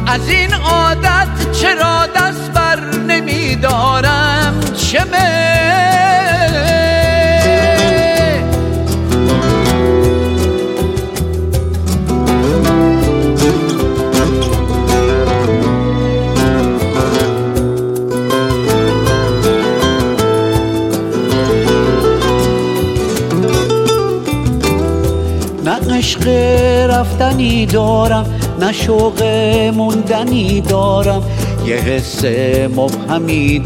از این عادت چرا دست بر نمیدارم؟ چمه نه عشق رفتنی دارم، نه شوق موندنی دارم، یه حس مبهمی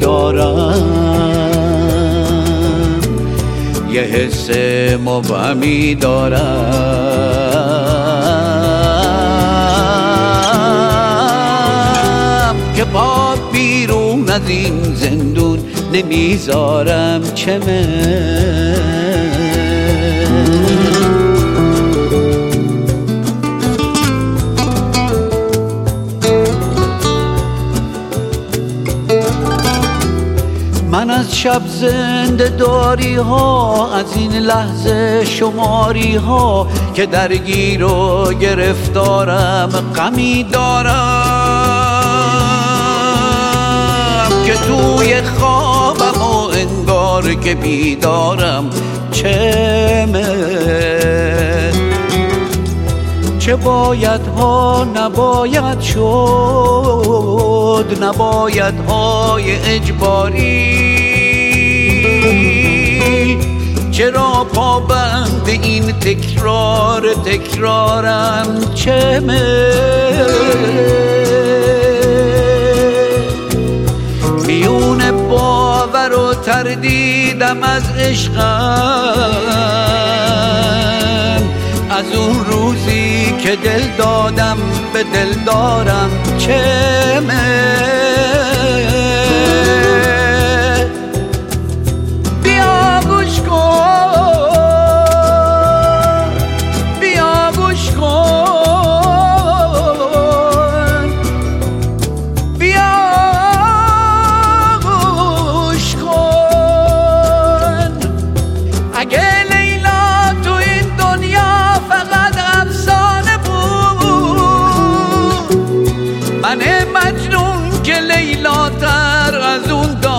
دارم، یه حس مبهمی دارم که پا بیرون از این زندون نمیذارم. چمه من از شب زنده داری ها، از این لحظه شماری ها که درگیر و گرفتارم، غمی دارم که توی خوابم و انگار که بیدارم. چمه چه باید ها نباید شد، نباید های اجباری، چرا پابند این تکرارم؟ چمه میون باور و تردیدم از عشقم، از اون روزی که دل دادم به دل دارم. چمه بیا گوش کن، بیا گوش کن، بیا گوش کن. اگه لیلا تو این دنیا فقط افسانه بود، من مجنون که لیلا تر از اون